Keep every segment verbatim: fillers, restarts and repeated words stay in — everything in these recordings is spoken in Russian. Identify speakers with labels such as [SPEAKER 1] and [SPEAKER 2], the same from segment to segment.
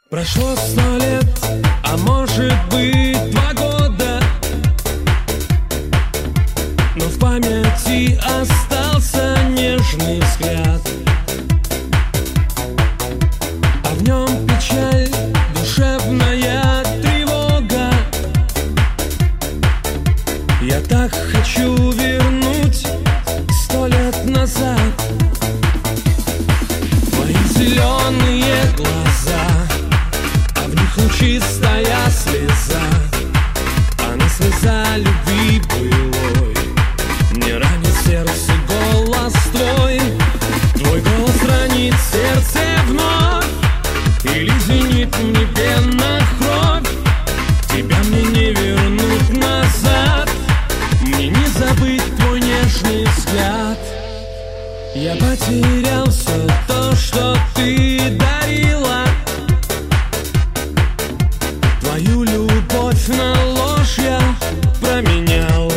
[SPEAKER 1] Прошло сто лет, а может быть два года, но в памяти остался нежный взгляд, а в нем печаль, душевная тревога. Я так хочу вернуть сто лет назад твои зеленые глаза, чистая слеза, она слеза любви былой. Не ранит сердце голос твой, твой голос ранит сердце вновь, или звенит мне пена кровь. Тебя мне не вернуть назад, мне не забыть твой нежный взгляд. Я потерял все то, что ты дарила, твою любовь на ложь я променял.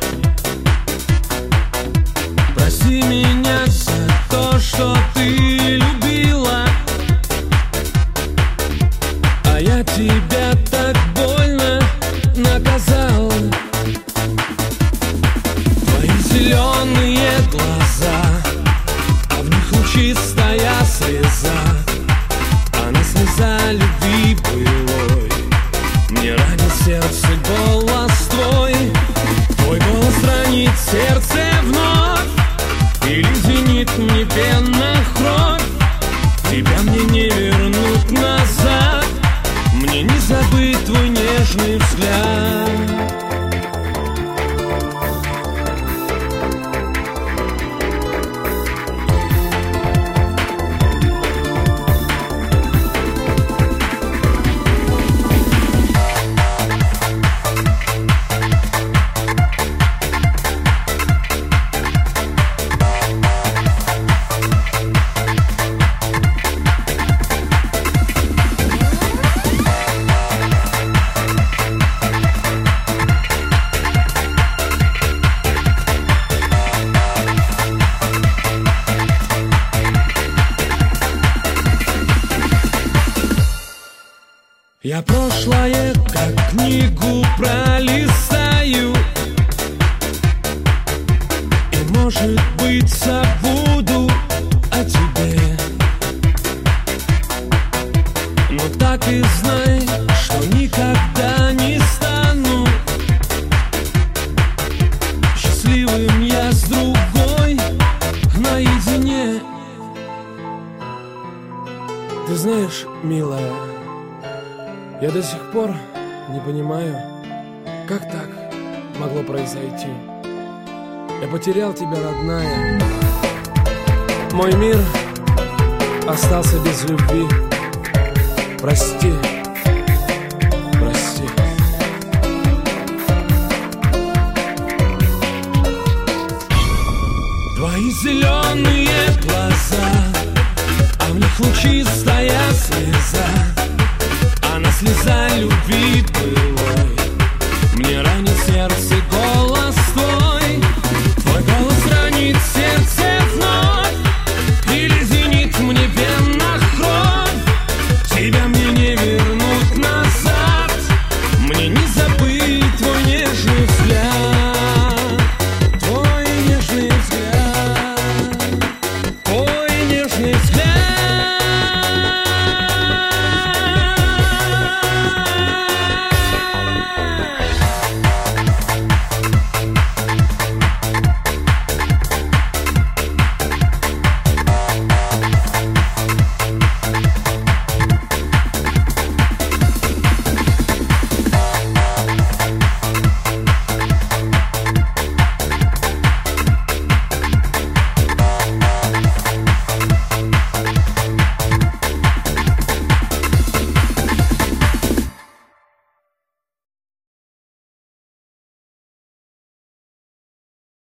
[SPEAKER 1] Прости меня за то, что ты любила, а я тебя так больно наказал. Твои зеленые глаза, а в них лучистая слеза, она слеза любви былой. Не ранит сердце голос твой, твой голос ранит сердце вновь, или звенит мне пена кровь. Тебя мне не вернуть назад, мне не забыть твой нежный взгляд. Я прошлое, как книгу, пролистаю, и, может быть, забуду о тебе. Но так и знай, что никогда не стану счастливым я с другой наедине. Ты знаешь, милая, я до сих пор не понимаю, как так могло произойти. Я потерял тебя, родная. Мой мир остался без любви. Прости, прости. Твои зеленые глаза, а в них лучистая слеза, она слеза любви была.